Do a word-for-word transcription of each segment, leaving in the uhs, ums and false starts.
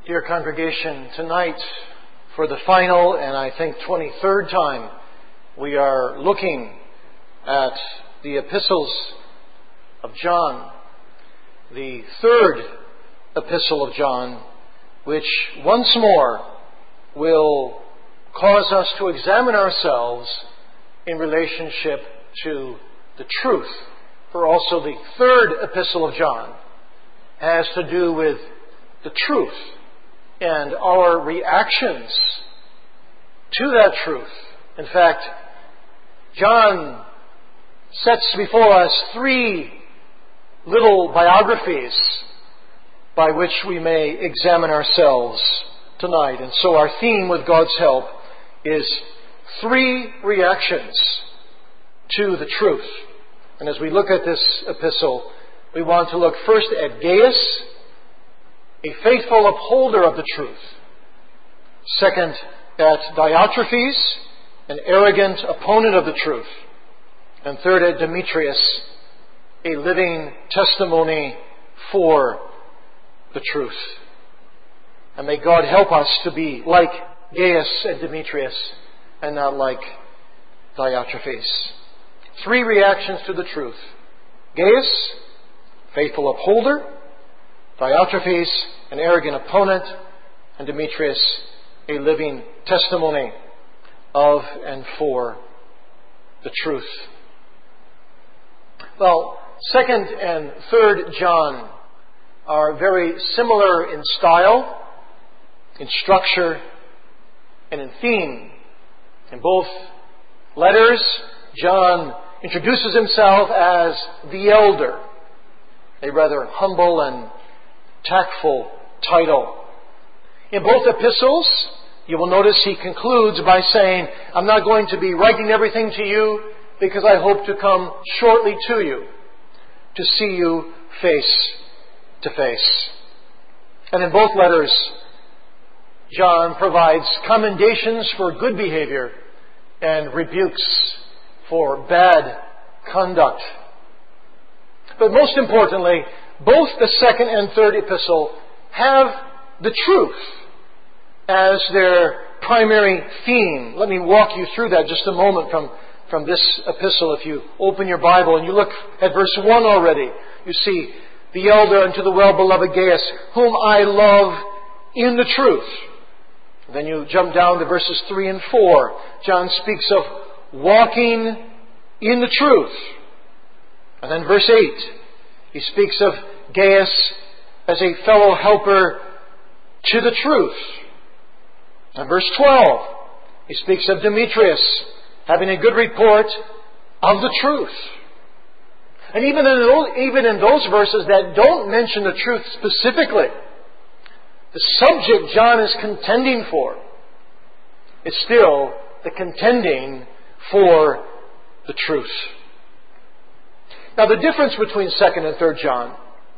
Dear congregation, tonight, for the final and I think twenty-third time, we are looking at the epistles of John, the third epistle of John, which once more will cause us to examine ourselves in relationship to the truth. For also the third epistle of John has to do with the truth and our reactions to that truth. In fact, John sets before us three little biographies by which we may examine ourselves tonight. And so our theme, with God's help, is three reactions to the truth. And as we look at this epistle, we want to look first at Gaius, a faithful upholder of the truth. Second, at Diotrephes, an arrogant opponent of the truth. And third, at Demetrius, a living testimony for the truth. And may God help us to be like Gaius and Demetrius and not like Diotrephes. Three reactions to the truth. Gaius, faithful upholder. Diotrephes, an arrogant opponent. And Demetrius, a living testimony of and for the truth. Well, second and third John are very similar in style, in structure, and in theme. In both letters, John introduces himself as the elder, a rather humble and tactful title. In both epistles, you will notice he concludes by saying, I'm not going to be writing everything to you because I hope to come shortly to you, to see you face to face. And in both letters, John provides commendations for good behavior and rebukes for bad conduct. But most importantly, both the second and third epistle have the truth as their primary theme. Let me walk you through that just a moment from, from this epistle. If you open your Bible and you look at verse one already, you see, the elder unto the well-beloved Gaius, whom I love in the truth. Then you jump down to verses three and four. John speaks of walking in the truth. And then verse eight, he speaks of Gaius as a fellow helper to the truth. And verse twelve, he speaks of Demetrius having a good report of the truth. And even in those, even in those verses that don't mention the truth specifically, the subject John is contending for is still the contending for the truth. Now, the difference between second and third John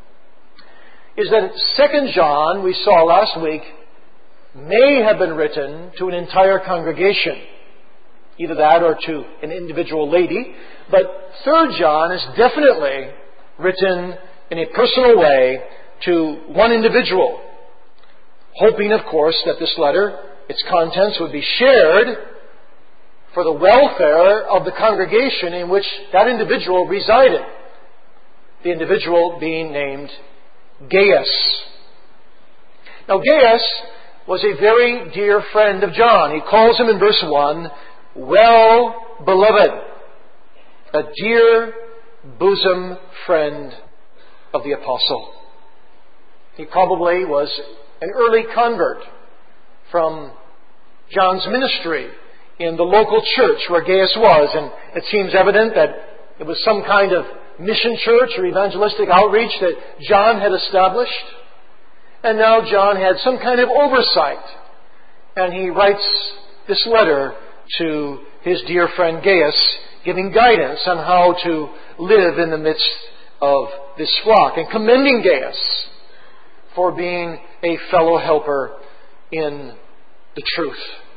is that second John, we saw last week, may have been written to an entire congregation, either that or to an individual lady. But third John is definitely written in a personal way to one individual, hoping, of course, that this letter, its contents, would be shared for the welfare of the congregation in which that individual resided. The individual being named Gaius. Now, Gaius was a very dear friend of John. He calls him in verse one, well beloved, a dear bosom friend of the apostle. He probably was an early convert from John's ministry in the local church where Gaius was. And it seems evident that it was some kind of mission church or evangelistic outreach that John had established. And now John had some kind of oversight. And he writes this letter to his dear friend Gaius, giving guidance on how to live in the midst of this flock, and commending Gaius for being a fellow helper in the truth.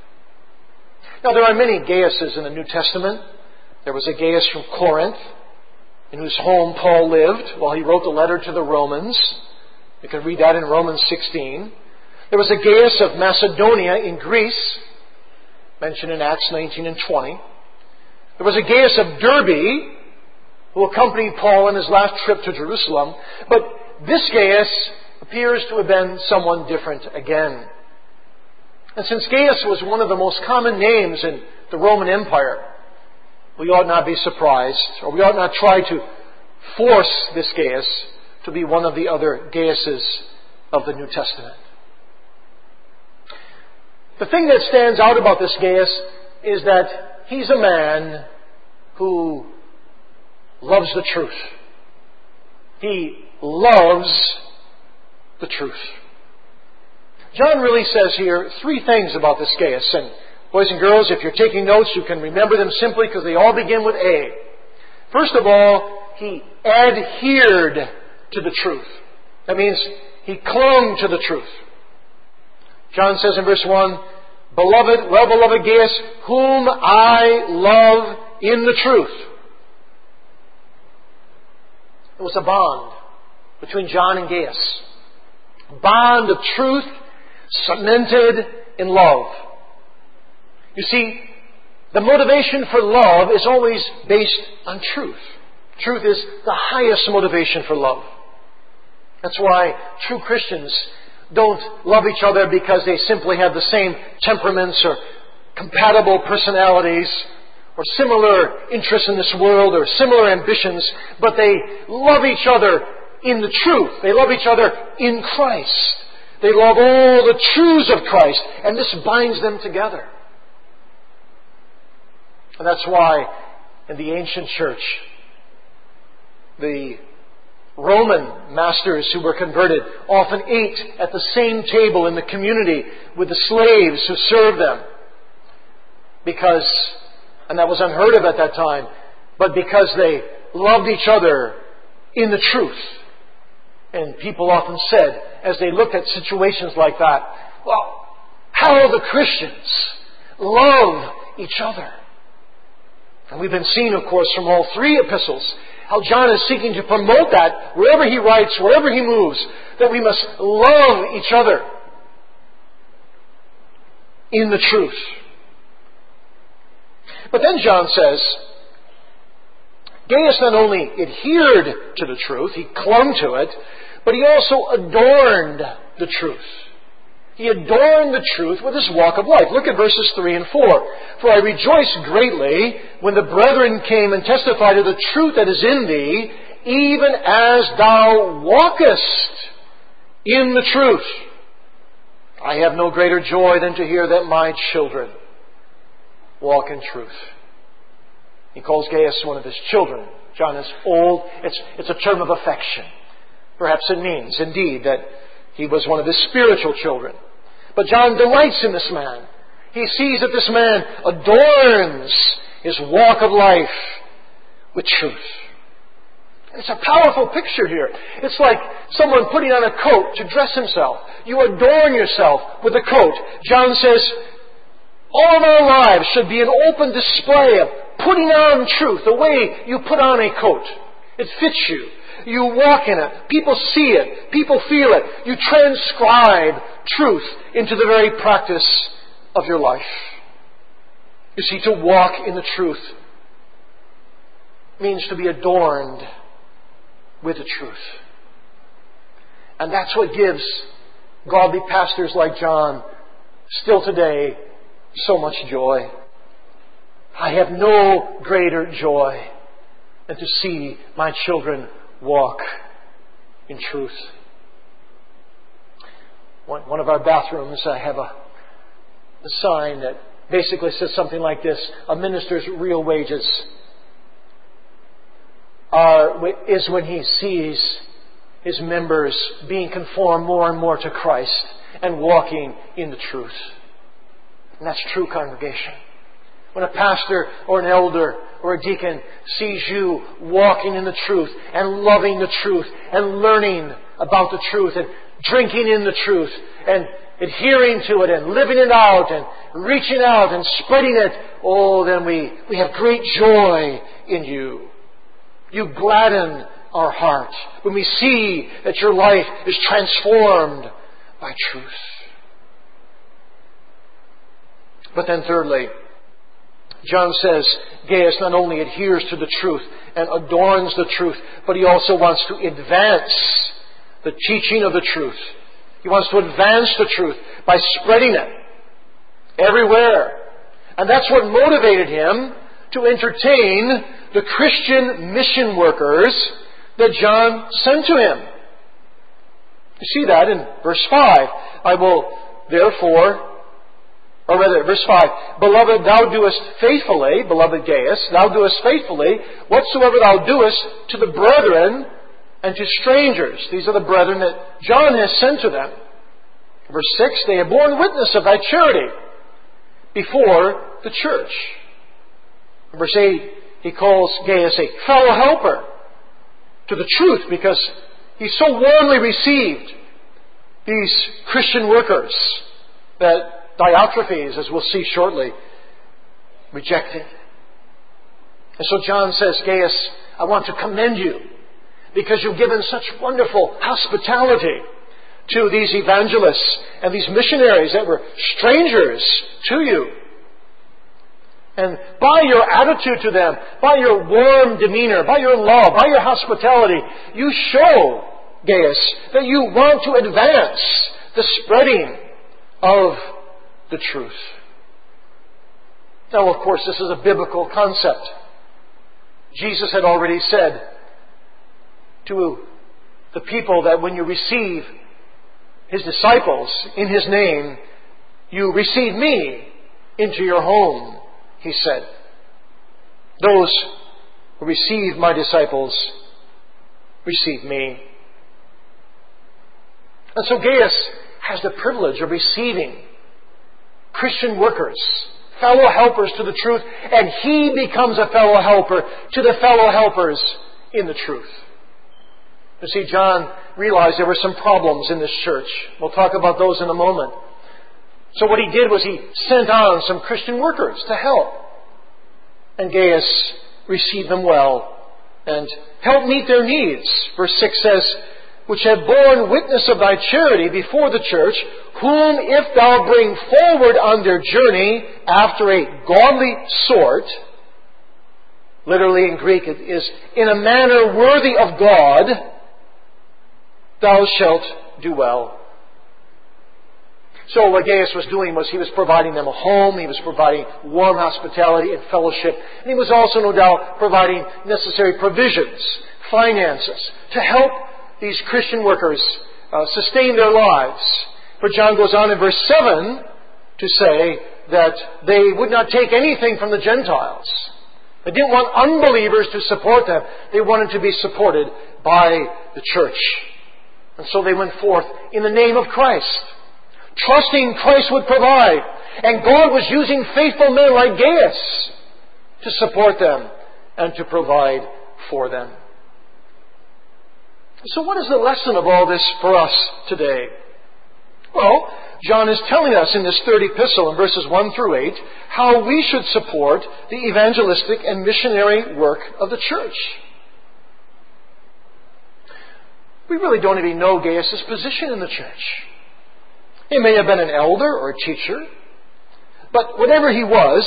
Now, there are many Gaiuses in the New Testament. There was a Gaius from Corinth, in whose home Paul lived while he wrote the letter to the Romans. You can read that in Romans sixteen. There was a Gaius of Macedonia in Greece, mentioned in Acts nineteen and twenty. There was a Gaius of Derbe, who accompanied Paul on his last trip to Jerusalem. But this Gaius appears to have been someone different again. And since Gaius was one of the most common names in the Roman Empire, we ought not be surprised, or we ought not try to force this Gaius to be one of the other Gaiuses of the New Testament. The thing that stands out about this Gaius is that he's a man who loves the truth. He loves the truth. John really says here three things about this Gaius. And boys and girls, if you're taking notes, you can remember them simply because they all begin with A. First of all, he adhered to the truth. That means he clung to the truth. John says in verse one, Beloved, well-beloved Gaius, whom I love in the truth. It was a bond between John and Gaius. A bond of truth cemented in love. You see, the motivation for love is always based on truth. Truth is the highest motivation for love. That's why true Christians don't love each other because they simply have the same temperaments or compatible personalities or similar interests in this world or similar ambitions, but they love each other in the truth. They love each other in Christ. They love all the truths of Christ, and this binds them together. And that's why in the ancient church, the Roman masters who were converted often ate at the same table in the community with the slaves who served them. Because, and that was unheard of at that time, but because they loved each other in the truth. And people often said, as they looked at situations like that, well, how the Christians love each other. And we've been seeing, of course, from all three epistles, how John is seeking to promote that wherever he writes, wherever he moves, that we must love each other in the truth. But then John says, Gaius not only adhered to the truth, he clung to it, but he also adorned the truth. He adorned the truth with his walk of life. Look at verses three and four. For I rejoiced greatly when the brethren came and testified of the truth that is in thee, even as thou walkest in the truth. I have no greater joy than to hear that my children walk in truth. He calls Gaius one of his children. John is old. It's, it's a term of affection. Perhaps it means, indeed, that he was one of his spiritual children. But John delights in this man. He sees that this man adorns his walk of life with truth. And it's a powerful picture here. It's like someone putting on a coat to dress himself. You adorn yourself with a coat. John says, all of our lives should be an open display of putting on truth, the way you put on a coat. It fits you. You walk in it. People see it. People feel it. You transcribe truth into the very practice of your life. You see, to walk in the truth means to be adorned with the truth. And that's what gives godly pastors like John still today so much joy. I have no greater joy than to see my children walk in truth. One, one of our bathrooms, I have a, a sign that basically says something like this: a minister's real wages are is when he sees his members being conformed more and more to Christ and walking in the truth. And that's true, congregation. When a pastor or an elder or a deacon sees you walking in the truth and loving the truth and learning about the truth and drinking in the truth and adhering to it and living it out and reaching out and spreading it, oh, then we, we have great joy in you. You gladden our heart when we see that your life is transformed by truth. But then thirdly, John says Gaius not only adheres to the truth and adorns the truth, but he also wants to advance the teaching of the truth. He wants to advance the truth by spreading it everywhere. And that's what motivated him to entertain the Christian mission workers that John sent to him. You see that in verse five. I will therefore, or rather, verse five, Beloved, thou doest faithfully, beloved Gaius, thou doest faithfully whatsoever thou doest to the brethren and to strangers. These are the brethren that John has sent to them. Verse six, they have borne witness of thy charity before the church. Verse eight, he calls Gaius a fellow helper to the truth because he so warmly received these Christian workers that Diotrephes, as we'll see shortly, rejected. And so John says, Gaius, I want to commend you because you've given such wonderful hospitality to these evangelists and these missionaries that were strangers to you. And by your attitude to them, by your warm demeanor, by your love, by your hospitality, you show, Gaius, that you want to advance the spreading of the truth. Now, of course, this is a biblical concept. Jesus had already said to the people that when you receive His disciples in His name, you receive me into your home, He said. Those who receive my disciples receive me. And so Gaius has the privilege of receiving Christian workers, fellow helpers to the truth, and he becomes a fellow helper to the fellow helpers in the truth. You see, John realized there were some problems in this church. We'll talk about those in a moment. So what he did was he sent on some Christian workers to help. And Gaius received them well and helped meet their needs. Verse six says, which have borne witness of thy charity before the church, whom if thou bring forward on their journey after a godly sort, literally in Greek it is, in a manner worthy of God, thou shalt do well. So what Gaius was doing was he was providing them a home, he was providing warm hospitality and fellowship, and he was also, no doubt, providing necessary provisions, finances, to help these Christian workers uh, sustain their lives. For John goes on in verse seven to say that they would not take anything from the Gentiles. They didn't want unbelievers to support them. They wanted to be supported by the church. And so they went forth in the name of Christ, trusting Christ would provide. And God was using faithful men like Gaius to support them and to provide for them. So what is the lesson of all this for us today? Well, John is telling us in this third epistle in verses one through eight how we should support the evangelistic and missionary work of the church. We really don't even know Gaius' position in the church. He may have been an elder or a teacher, but whatever he was,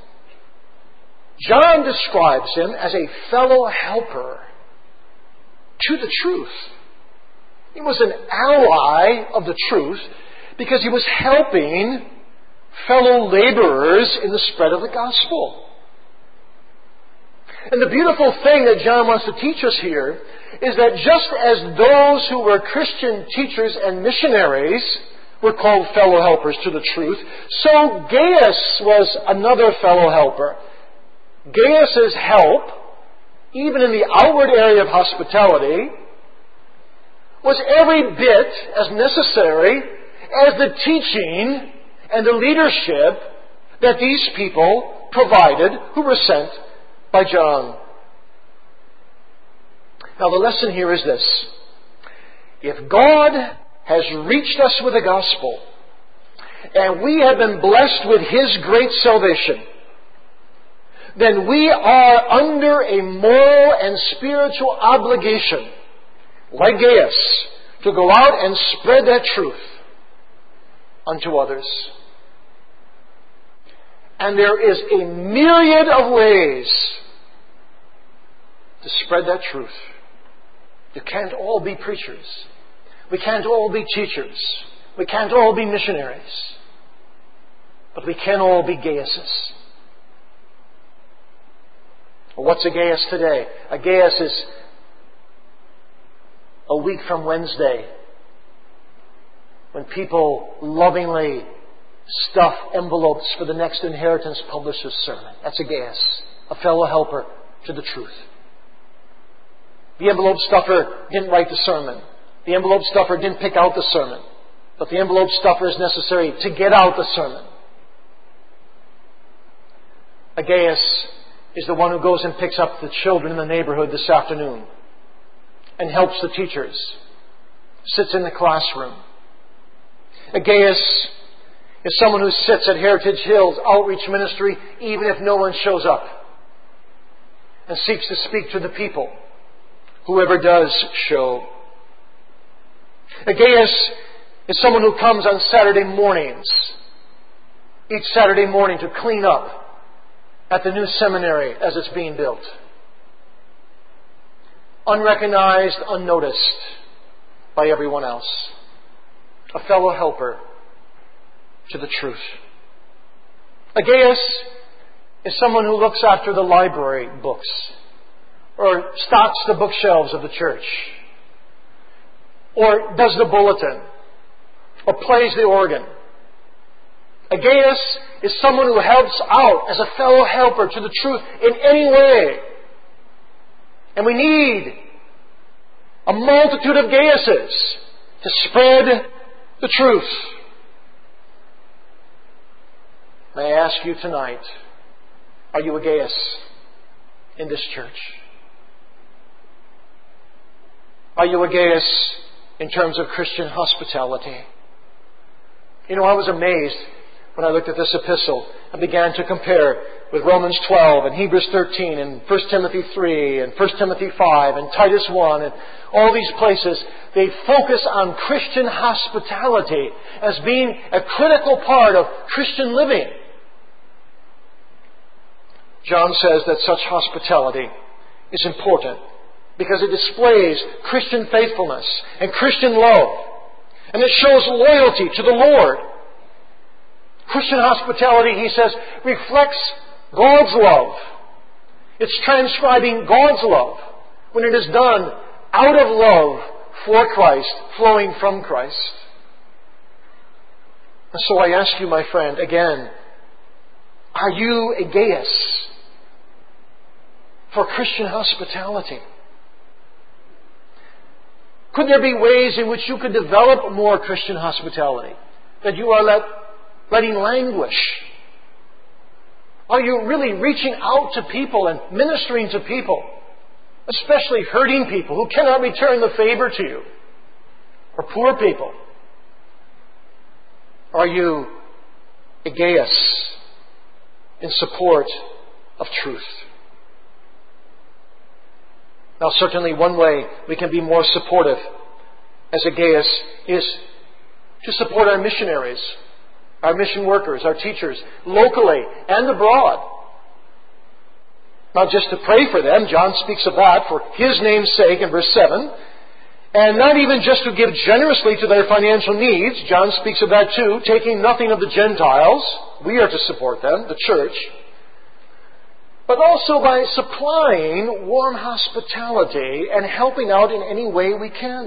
John describes him as a fellow helper to the truth. He was an ally of the truth because he was helping fellow laborers in the spread of the gospel. And the beautiful thing that John wants to teach us here is that just as those who were Christian teachers and missionaries were called fellow helpers to the truth, so Gaius was another fellow helper. Gaius' help, even in the outward area of hospitality, was every bit as necessary as the teaching and the leadership that these people provided who were sent by John. Now the lesson here is this. If God has reached us with the gospel, and we have been blessed with His great salvation, then we are under a moral and spiritual obligation, like Gaius, to go out and spread that truth unto others. And there is a myriad of ways to spread that truth. You can't all be preachers. We can't all be teachers. We can't all be missionaries. But we can all be Gaiuses. Well, what's a Gaius today? A Gaius is a week from Wednesday when people lovingly stuff envelopes for the next inheritance publisher's sermon. That's a Gaius, a fellow helper to the truth. The envelope stuffer didn't write the sermon. The envelope stuffer didn't pick out the sermon. But the envelope stuffer is necessary to get out the sermon. A Gaius is the one who goes and picks up the children in the neighborhood this afternoon and helps the teachers, sits in the classroom. A Gaius is someone who sits at Heritage Hills Outreach Ministry even if no one shows up and seeks to speak to the people, whoever does show. A Gaius is someone who comes on Saturday mornings, each Saturday morning, to clean up at the new seminary as it's being built. Unrecognized, unnoticed by everyone else. A fellow helper to the truth. A Gaius is someone who looks after the library books or stocks the bookshelves of the church or does the bulletin or plays the organ. A Gaius is someone who helps out as a fellow helper to the truth in any way. And we need a multitude of Gaiuses to spread the truth. May I ask you tonight, are you a Gaius in this church? Are you a Gaius in terms of Christian hospitality? You know, I was amazed when I looked at this epistle and began to compare with Romans twelve and Hebrews thirteen and First Timothy three and First Timothy five and Titus one and all these places. They focus on Christian hospitality as being a critical part of Christian living. John says that such hospitality is important because it displays Christian faithfulness and Christian love. And it shows loyalty to the Lord. Christian hospitality, he says, reflects God's love. It's transcribing God's love when it is done out of love for Christ, flowing from Christ. And so I ask you, my friend, again, are you a Gaius for Christian hospitality? Could there be ways in which you could develop more Christian hospitality that you are let, letting languish? Are you really reaching out to people and ministering to people, especially hurting people who cannot return the favor to you, or poor people? Are you a Gaius in support of truth? Now, certainly one way we can be more supportive as a Gaius is to support our missionaries, our mission workers, our teachers, locally and abroad. Not just to pray for them, John speaks of that for His name's sake in verse seven. And not even just to give generously to their financial needs. John speaks of that too, taking nothing of the Gentiles. We are to support them, the church. But also by supplying warm hospitality and helping out in any way we can.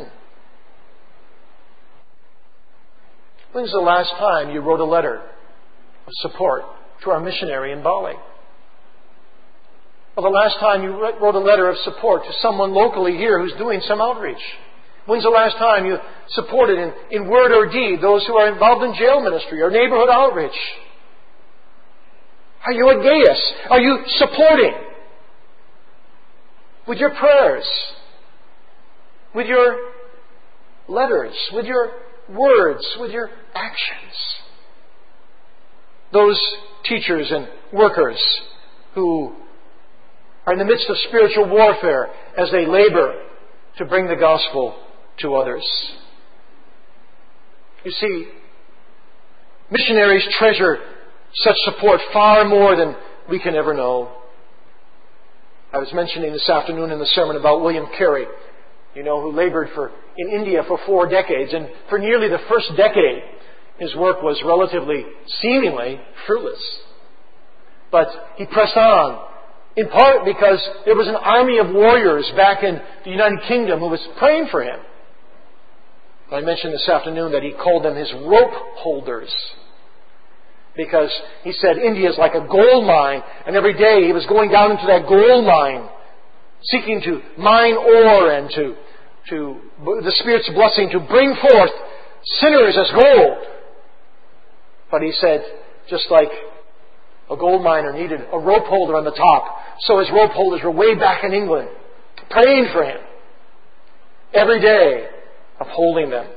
When's the last time you wrote a letter of support to our missionary in Bali? Or the last time you wrote a letter of support to someone locally here who's doing some outreach? When's the last time you supported in, in word or deed those who are involved in jail ministry or neighborhood outreach? Are you a Gaius? Are you supporting with your prayers, with your letters, with your words, with your actions? Those teachers and workers who are in the midst of spiritual warfare as they labor to bring the gospel to others. You see, missionaries treasure such support far more than we can ever know. I was mentioning this afternoon in the sermon about William Carey, you know, who labored for in India for four decades, and for nearly the first decade, his work was relatively, seemingly, fruitless. But he pressed on, in part because there was an army of warriors back in the United Kingdom who was praying for him. I mentioned this afternoon that he called them his rope holders, because he said India is like a gold mine, and every day he was going down into that gold mine, seeking to mine ore and to, to the Spirit's blessing to bring forth sinners as gold. But he said, just like a gold miner needed a rope holder on the top, so his rope holders were way back in England, praying for him every day, upholding them.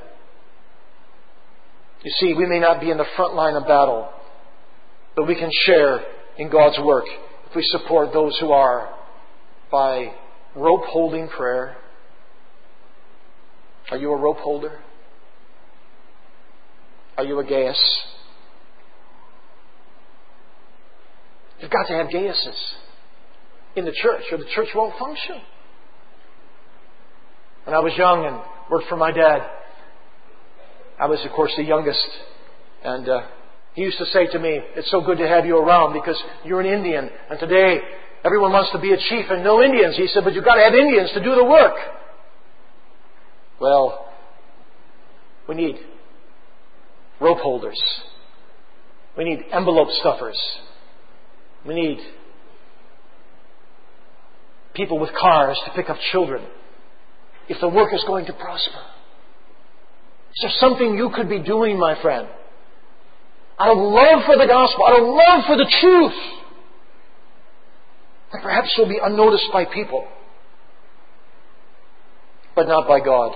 You see, we may not be in the front line of battle, but we can share in God's work if we support those who are by rope holding prayer. Are you a rope holder? Are you a Gaius? You've got to have Gaiuses in the church, or the church won't function. When I was young and worked for my dad, I was, of course, the youngest. And uh, he used to say to me, it's so good to have you around because you're an Indian. And today, everyone wants to be a chief and no Indians. He said, but you've got to have Indians to do the work. Well, we need rope holders. We need envelope stuffers. We need people with cars to pick up children if the work is going to prosper. Is there something you could be doing, my friend, out of love for the gospel, out of love for the truth, that perhaps will be unnoticed by people, but not by God?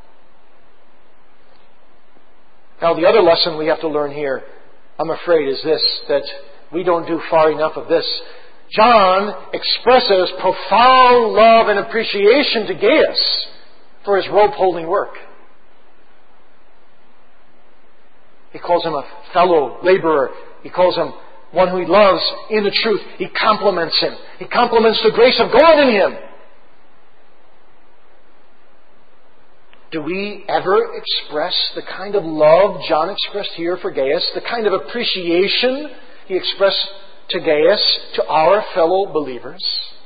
Now, the other lesson we have to learn here, I'm afraid, is this, that we don't do far enough of this. John expresses profound love and appreciation to Gaius for his rope-holding work. He calls him a fellow laborer. He calls him one who he loves in the truth. He compliments him. He compliments the grace of God in him. Do we ever express the kind of love John expressed here for Gaius, the kind of appreciation he expressed to Gaius, to our fellow believers?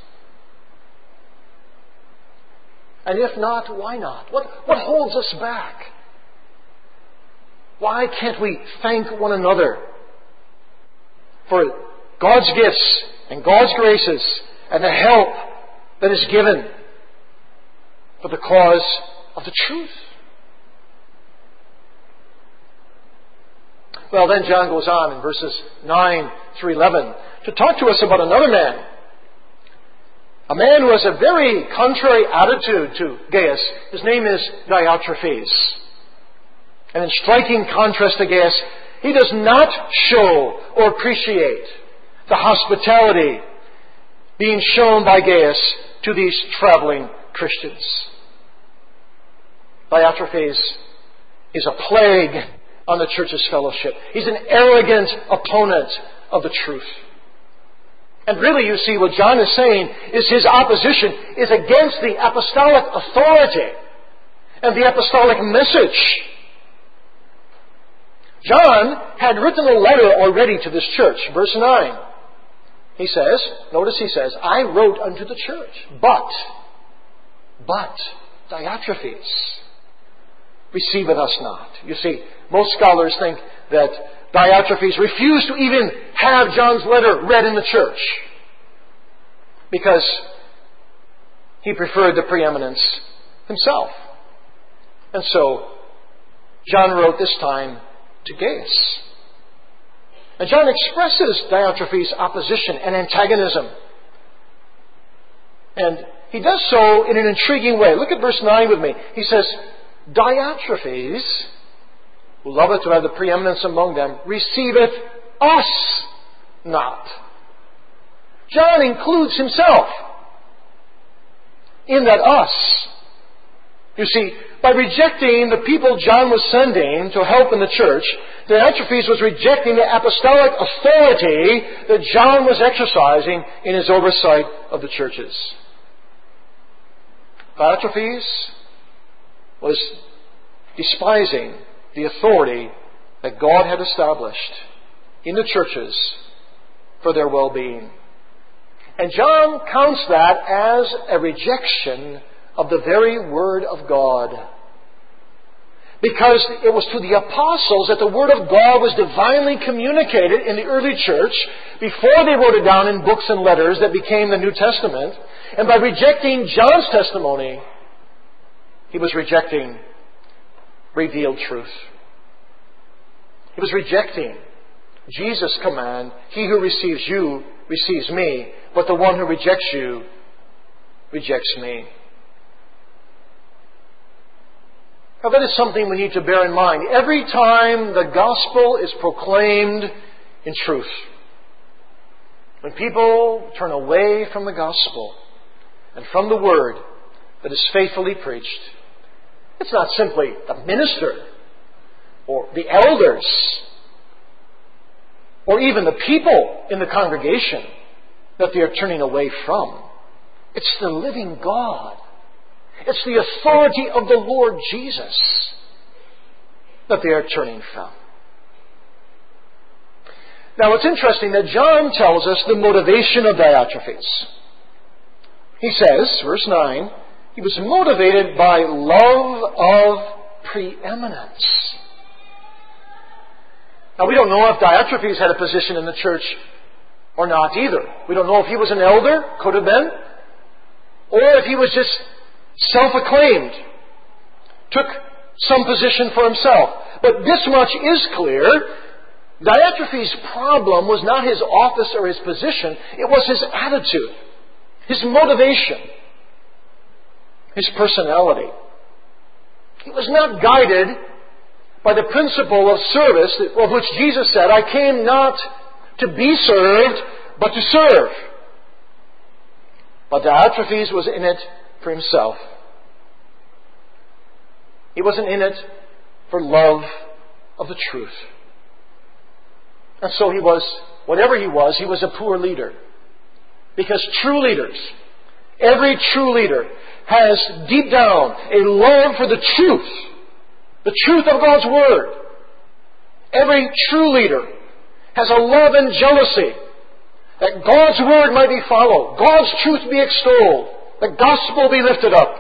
And if not, why not? What, what holds us back? Why can't we thank one another for God's gifts and God's graces and the help that is given for the cause of the truth? Well, then John goes on in verses nine through eleven to talk to us about another man. A man who has a very contrary attitude to Gaius. His name is Diotrephes. And in striking contrast to Gaius, he does not show or appreciate the hospitality being shown by Gaius to these traveling Christians. Diotrephes is a plague on the church's fellowship. He's an arrogant opponent of the truth. And really, you see, what John is saying is his opposition is against the apostolic authority and the apostolic message. John had written a letter already to this church. Verse nine. He says, notice he says, I wrote unto the church, but, but, Diotrephes receiveth us not. You see, most scholars think that Diotrephes refused to even have John's letter read in the church because he preferred the preeminence himself. And so, John wrote this time to Gaius. And John expresses Diotrephes' opposition and antagonism. And he does so in an intriguing way. Look at verse nine with me. He says, Diotrephes, who loveth to have the preeminence among them, receiveth us not. John includes himself in that us. You see, by rejecting the people John was sending to help in the church, Diotrephes was rejecting the apostolic authority that John was exercising in his oversight of the churches. Diotrephes was despising the authority that God had established in the churches for their well-being. And John counts that as a rejection of the very Word of God. Because it was to the apostles that the Word of God was divinely communicated in the early church before they wrote it down in books and letters that became the New Testament. And by rejecting John's testimony, he was rejecting revealed truth. He was rejecting Jesus' command, "He who receives you receives me, but the one who rejects you rejects me." Now that is something we need to bear in mind. Every time the gospel is proclaimed in truth, when people turn away from the gospel and from the word that is faithfully preached, it's not simply the minister or the elders or even the people in the congregation that they are turning away from. It's the living God. It's the authority of the Lord Jesus that they are turning from. Now it's interesting that John tells us the motivation of Diotrephes. He says, verse nine, he was motivated by love of preeminence. Now we don't know if Diotrephes had a position in the church or not either. We don't know if he was an elder, could have been, or if he was just self-acclaimed, took some position for himself. But this much is clear. Diotrephes' problem was not his office or his position. It was his attitude, his motivation, his personality. He was not guided by the principle of service of which Jesus said, "I came not to be served, but to serve." But Diotrephes was in it for himself. He wasn't in it for love of the truth. And so he was, whatever he was, he was a poor leader. Because true leaders, every true leader has deep down a love for the truth, the truth of God's Word. Every true leader has a love and jealousy that God's Word might be followed, God's truth be extolled, the gospel be lifted up.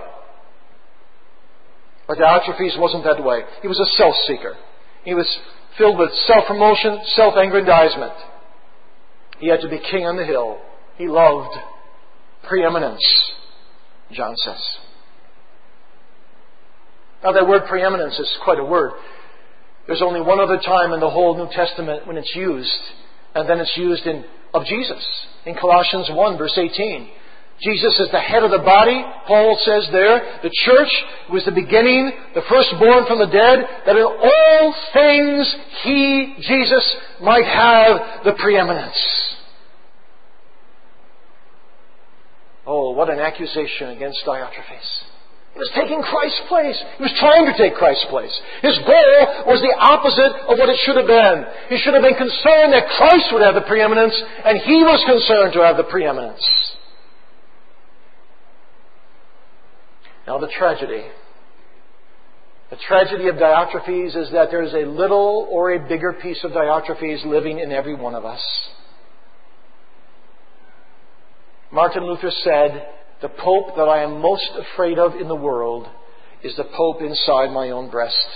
But Diotrephes wasn't that way. He was a self-seeker. He was filled with self-promotion, self-aggrandizement. He had to be king on the hill. He loved preeminence, John says. Now that word preeminence is quite a word. There's only one other time in the whole New Testament when it's used, and then it's used in of Jesus. In Colossians one, verse eighteen. Jesus is the head of the body. Paul says there, the church was the beginning, the firstborn from the dead, that in all things He, Jesus, might have the preeminence. Oh, what an accusation against Diotrephes. He was taking Christ's place. He was trying to take Christ's place. His goal was the opposite of what it should have been. He should have been concerned that Christ would have the preeminence, and he was concerned to have the preeminence. Now the tragedy. The tragedy of Diotrephes is that there is a little or a bigger piece of Diotrephes living in every one of us. Martin Luther said, "The Pope that I am most afraid of in the world is the Pope inside my own breast."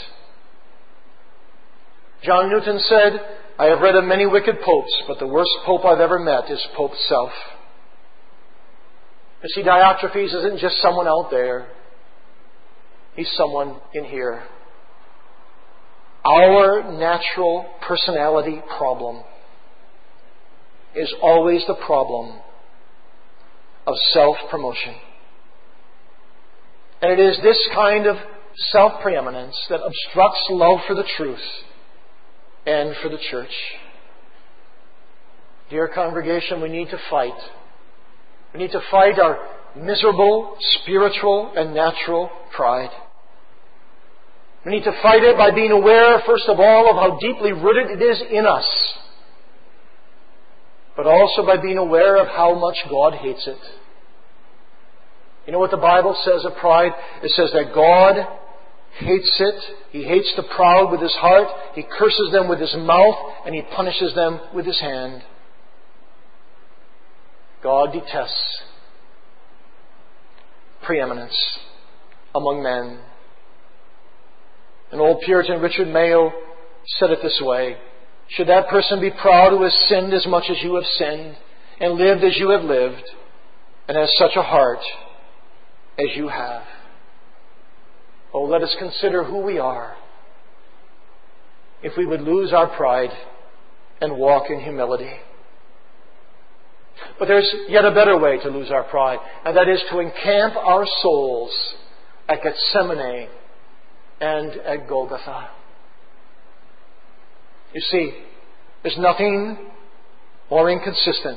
John Newton said, "I have read of many wicked popes, but the worst Pope I've ever met is Pope self." You see, Diotrephes isn't just someone out there. He's someone in here. Our natural personality problem is always the problem of self-promotion. And it is this kind of self-preeminence that obstructs love for the truth and for the church. Dear congregation, we need to fight. We need to fight our miserable spiritual and natural pride. We need to fight it by being aware, first of all, of how deeply rooted it is in us, but also by being aware of how much God hates it. You know what the Bible says of pride? It says that God hates it. He hates the proud with his heart. He curses them with his mouth, and he punishes them with his hand. God detests preeminence among men. An old Puritan, Richard Mayo, said it this way: should that person be proud who has sinned as much as you have sinned, and lived as you have lived, and has such a heart as you have? Oh, let us consider who we are if we would lose our pride and walk in humility. But there's yet a better way to lose our pride, and that is to encamp our souls at Gethsemane and at Golgotha. You see, there's nothing more inconsistent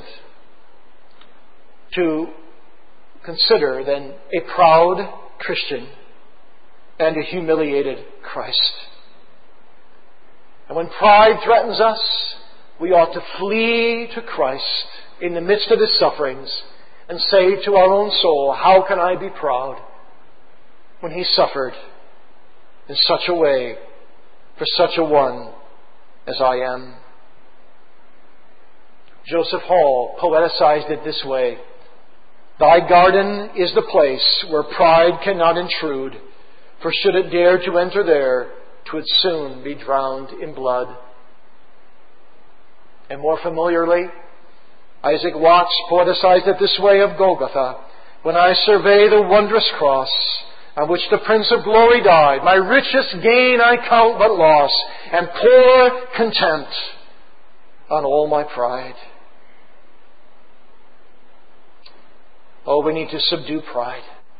to consider than a proud Christian and a humiliated Christ. And when pride threatens us, we ought to flee to Christ in the midst of his sufferings and say to our own soul, how can I be proud when he suffered in such a way for such a one as I am? Joseph Hall poeticized it this way: thy garden is the place where pride cannot intrude, for should it dare to enter there, 'twould soon be drowned in blood. And more familiarly, Isaac Watts poeticized it this way of Golgotha: when I survey the wondrous cross on which the Prince of Glory died, my richest gain I count but loss, and pour contempt on all my pride. Oh, we need to subdue pride.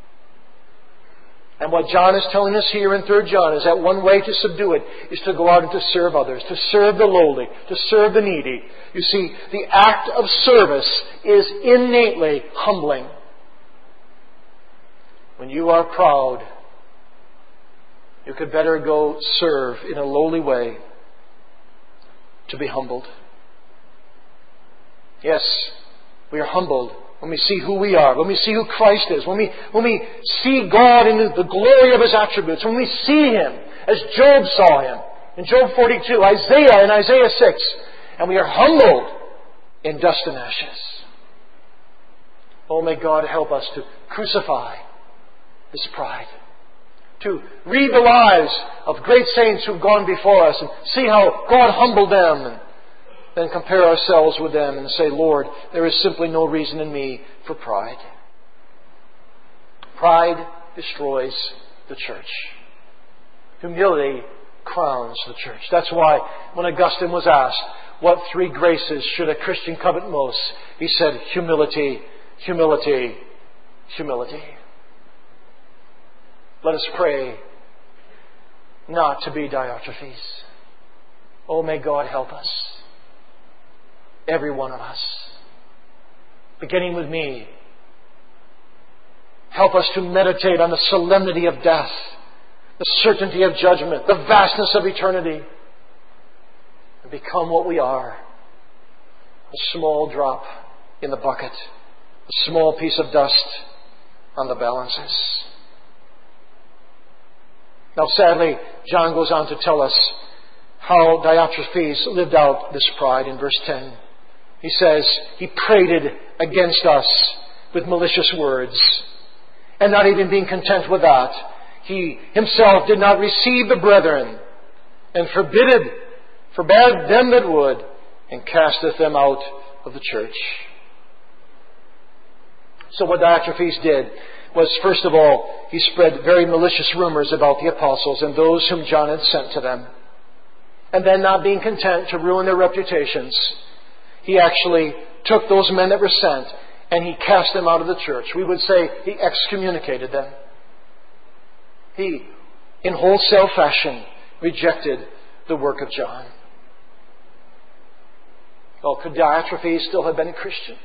And what John is telling us here in Third John is that one way to subdue it is to go out and to serve others, to serve the lowly, to serve the needy. You see, the act of service is innately humbling. When you are proud, you could better go serve in a lowly way to be humbled. Yes, we are humbled when we see who we are, when we see who Christ is, when we, when we see God in the glory of his attributes, when we see him as Job saw him in Job forty-two, Isaiah in Isaiah six, and we are humbled in dust and ashes. Oh, may God help us to crucify this pride, to read the lives of great saints who've gone before us and see how God humbled them, and then compare ourselves with them and say, Lord, there is simply no reason in me for pride. Pride destroys the church. Humility crowns the church. That's why when Augustine was asked, what three graces should a Christian covet most? He said, humility, humility, humility. Let us pray not to be Diotrephes. Oh, may God help us. Every one of us. Beginning with me. Help us to meditate on the solemnity of death, the certainty of judgment, the vastness of eternity, and become what we are. A small drop in the bucket, a small piece of dust on the balances. Now, sadly, John goes on to tell us how Diotrephes lived out this pride in verse ten. He says, he prated against us with malicious words. And not even being content with that, he himself did not receive the brethren, and forbidded, forbade them that would, and casteth them out of the church. So what Diotrephes did was, first of all, he spread very malicious rumors about the apostles and those whom John had sent to them. And then, not being content to ruin their reputations, he actually took those men that were sent and he cast them out of the church. We would say he excommunicated them. He, in wholesale fashion, rejected the work of John. Well, could Diotrephes still have been a Christian?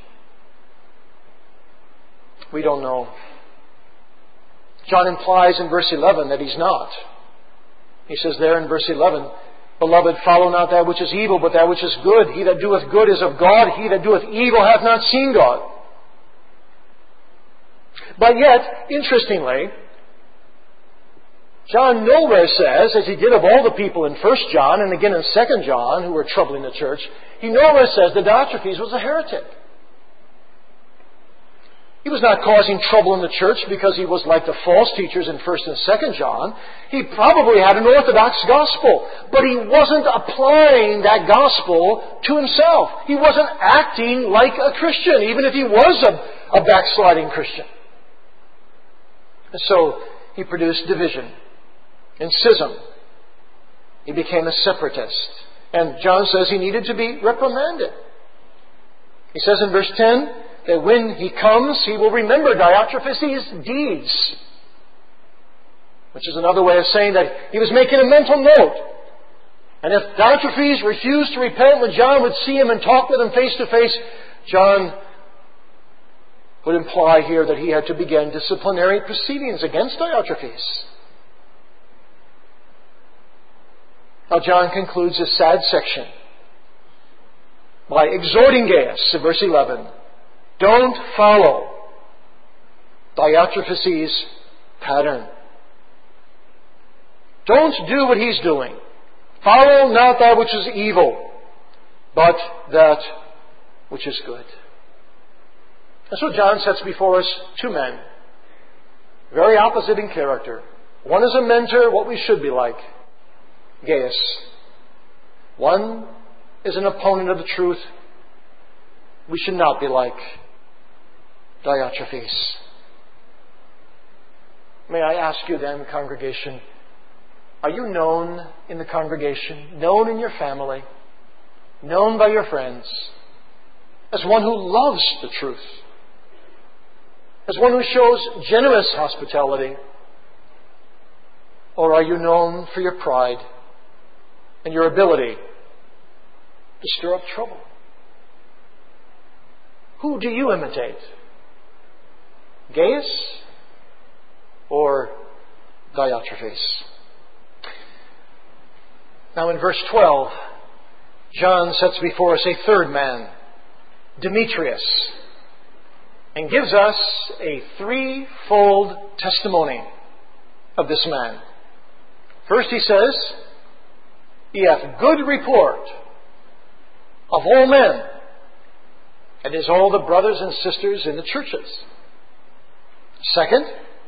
We don't know. John implies in verse eleven that he's not. He says there in verse eleven, Beloved, follow not that which is evil, but that which is good. He that doeth good is of God. He that doeth evil hath not seen God. But yet, interestingly, John nowhere says, as he did of all the people in First John and again in Second John who were troubling the church, he nowhere says that Diotrephes was a heretic. He was not causing trouble in the church because he was like the false teachers in First and Second John. He probably had an orthodox gospel, but he wasn't applying that gospel to himself. He wasn't acting like a Christian, even if he was a, a backsliding Christian. And so he produced division and schism. He became a separatist. And John says he needed to be reprimanded. He says in verse ten, that when he comes, he will remember Diotrephes' deeds. Which is another way of saying that he was making a mental note. And if Diotrephes refused to repent when John would see him and talk with him face to face, John would imply here that he had to begin disciplinary proceedings against Diotrephes. Now John concludes this sad section by exhorting Gaius in verse eleven, don't follow Diotrephes' pattern. Don't do what he's doing. Follow not that which is evil, but that which is good. And so John sets before us two men, very opposite in character. One is a mentor, what we should be like, Gaius. One is an opponent of the truth. We should not be like Diotrephes. May I ask you then, congregation, are you known in the congregation, known in your family, known by your friends, as one who loves the truth, as one who shows generous hospitality? Or are you known for your pride and your ability to stir up trouble? Who do you imitate? Gaius or Diotrephes? Now in verse twelve, John sets before us a third man, Demetrius, and gives us a threefold testimony of this man. First he says, he hath good report of all men, and is all the brothers and sisters in the churches. Second,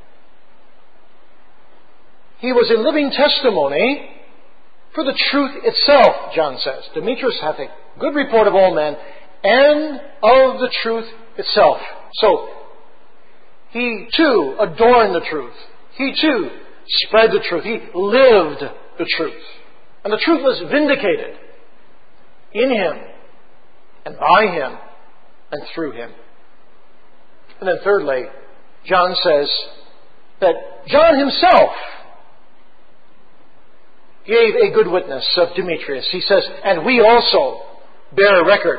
he was a living testimony for the truth itself, John says. Demetrius hath a good report of all men and of the truth itself. So, he too adorned the truth. He too spread the truth. He lived the truth. And the truth was vindicated in him and by him and through him. And then thirdly, John says that John himself gave a good witness of Demetrius. He says, and we also bear a record.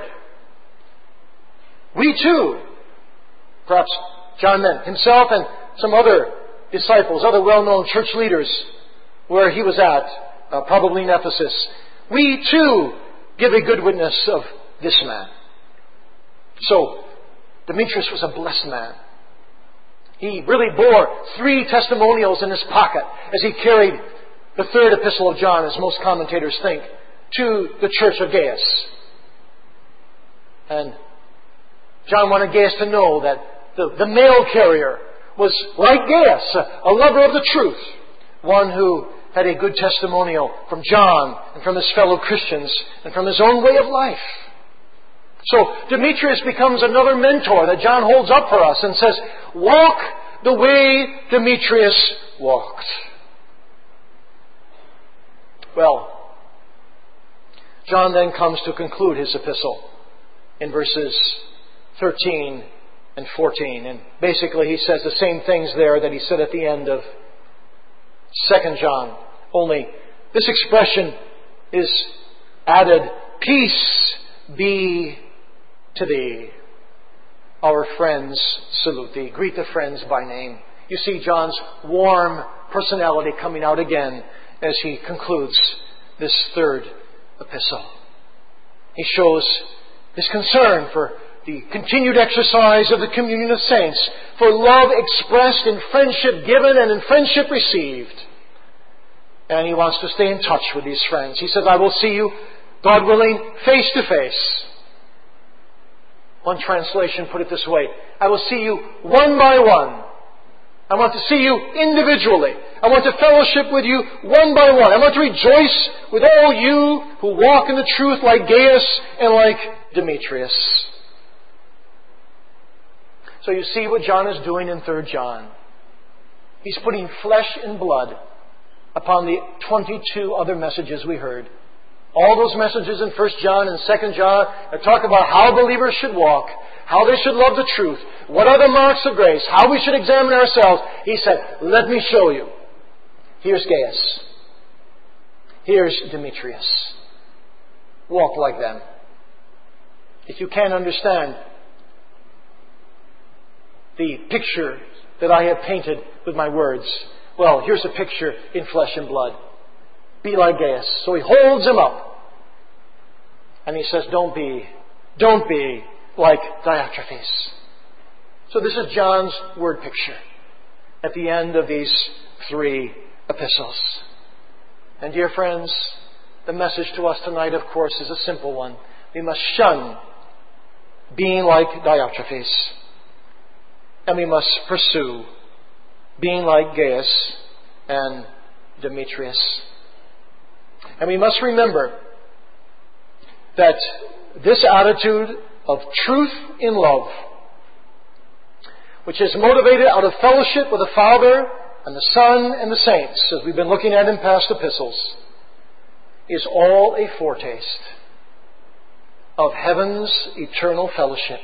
We too, perhaps John meant himself and some other disciples, other well-known church leaders where he was at, uh, probably in Ephesus. We too give a good witness of this man. So, Demetrius was a blessed man. He really bore three testimonials in his pocket as he carried the third epistle of John, as most commentators think, to the church of Gaius. And John wanted Gaius to know that the, the mail carrier was like Gaius, a, a lover of the truth, one who had a good testimonial from John and from his fellow Christians and from his own way of life. So Demetrius becomes another mentor that John holds up for us and says, walk the way Demetrius walked. Well, John then comes to conclude his epistle in verses thirteen and fourteen. And basically he says the same things there that he said at the end of Second John. Only this expression is added, peace be to thee. Our friends salute thee. Greet the friends by name. You see John's warm personality coming out again as he concludes this third epistle. He shows his concern for the continued exercise of the communion of saints, for love expressed in friendship given and in friendship received. And he wants to stay in touch with these friends. He says, I will see you, God willing, face to face. One translation put it this way, I will see you one by one. I want to see you individually. I want to fellowship with you one by one. I want to rejoice with all you who walk in the truth like Gaius and like Demetrius. So you see what John is doing in Third John. He's putting flesh and blood upon the twenty-two other messages we heard. All those messages in First John and Second John that talk about how believers should walk, how they should love the truth, what are the marks of grace, how we should examine ourselves. He said, let me show you. Here's Gaius. Here's Demetrius. Walk like them. If you can't understand the picture that I have painted with my words, well, here's a picture in flesh and blood. Be like Gaius. So he holds him up. And he says, don't be, don't be like Diotrephes. So this is John's word picture at the end of these three epistles. And dear friends, the message to us tonight, of course, is a simple one. We must shun being like Diotrephes. And we must pursue being like Gaius and Demetrius. And we must remember that this attitude of truth in love, which is motivated out of fellowship with the Father and the Son and the saints, as we've been looking at in past epistles, is all a foretaste of heaven's eternal fellowship,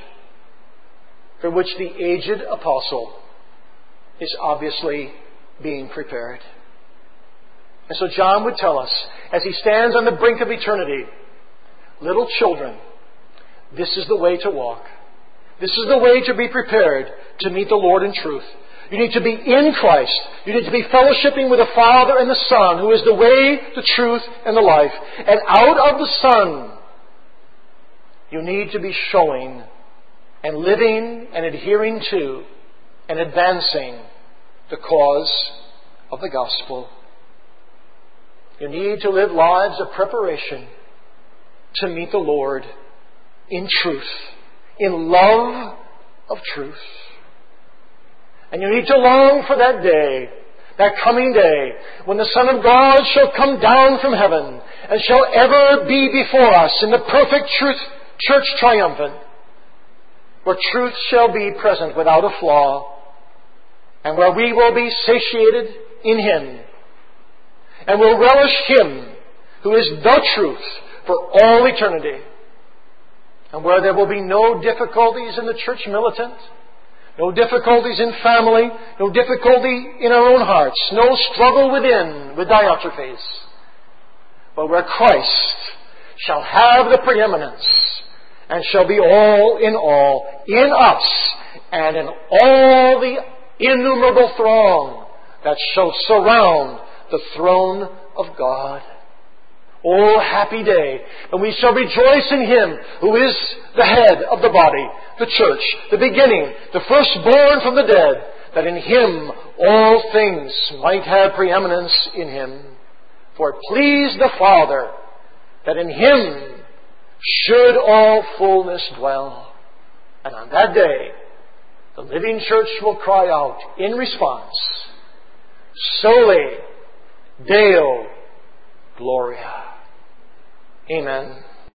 for which the aged apostle is obviously being prepared. And so John would tell us, as he stands on the brink of eternity, little children, this is the way to walk. This is the way to be prepared to meet the Lord in truth. You need to be in Christ. You need to be fellowshipping with the Father and the Son, who is the way, the truth, and the life. And out of the Son, you need to be showing and living and adhering to and advancing the cause of the gospel. You need to live lives of preparation to meet the Lord in truth, in love of truth. And you need to long for that day, that coming day, when the Son of God shall come down from heaven and shall ever be before us in the perfect truth, church triumphant, where truth shall be present without a flaw, and where we will be satiated in Him, and will relish Him who is the truth for all eternity, and where there will be no difficulties in the church militant, no difficulties in family, no difficulty in our own hearts, no struggle within with Diotrephes, but where Christ shall have the preeminence and shall be all in all in us and in all the innumerable throng that shall surround the throne of God. Oh, happy day, and we shall rejoice in Him who is the head of the body, the church, the beginning, the firstborn from the dead, that in Him all things might have preeminence in Him. For it pleased the Father that in Him should all fullness dwell. And on that day, the living church will cry out in response, Soli Deo Gloria. Amen.